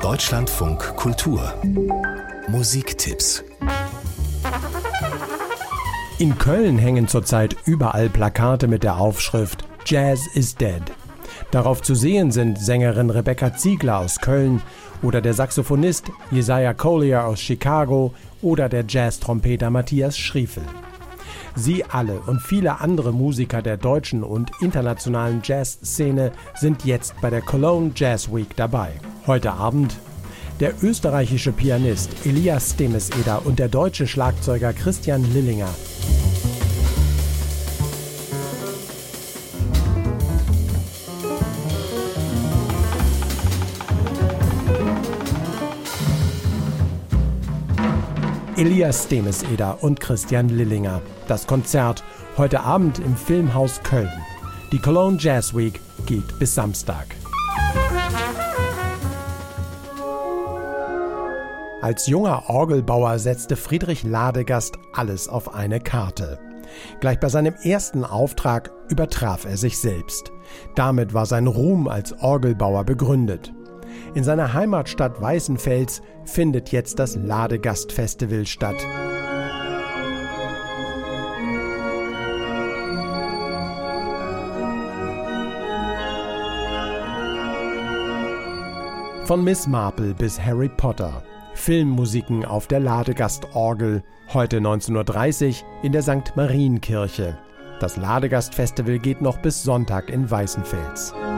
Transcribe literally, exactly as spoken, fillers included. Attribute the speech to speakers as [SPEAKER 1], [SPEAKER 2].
[SPEAKER 1] Deutschlandfunk Kultur Musiktipps.
[SPEAKER 2] In Köln hängen zurzeit überall Plakate mit der Aufschrift Jazz is dead. Darauf zu sehen sind Sängerin Rebecca Ziegler aus Köln oder der Saxophonist Jesaja Collier aus Chicago oder der Jazz-Trompeter Matthias Schriefel. Sie alle und viele andere Musiker der deutschen und internationalen Jazzszene sind jetzt bei der Cologne Jazz Week dabei. Heute Abend der österreichische Pianist Elias Stemeseder und der deutsche Schlagzeuger Christian Lillinger. Elias Stemeseder und Christian Lillinger. Das Konzert heute Abend im Filmhaus Köln. Die Cologne Jazz Week geht bis Samstag. Als junger Orgelbauer setzte Friedrich Ladegast alles auf eine Karte. Gleich bei seinem ersten Auftrag übertraf er sich selbst. Damit war sein Ruhm als Orgelbauer begründet. In seiner Heimatstadt Weißenfels findet jetzt das Ladegast-Festival statt. Von Miss Marple bis Harry Potter. Filmmusiken auf der Ladegast-Orgel. Heute neunzehn Uhr dreißig in der Sankt Marienkirche. Das Ladegast-Festival geht noch bis Sonntag in Weißenfels.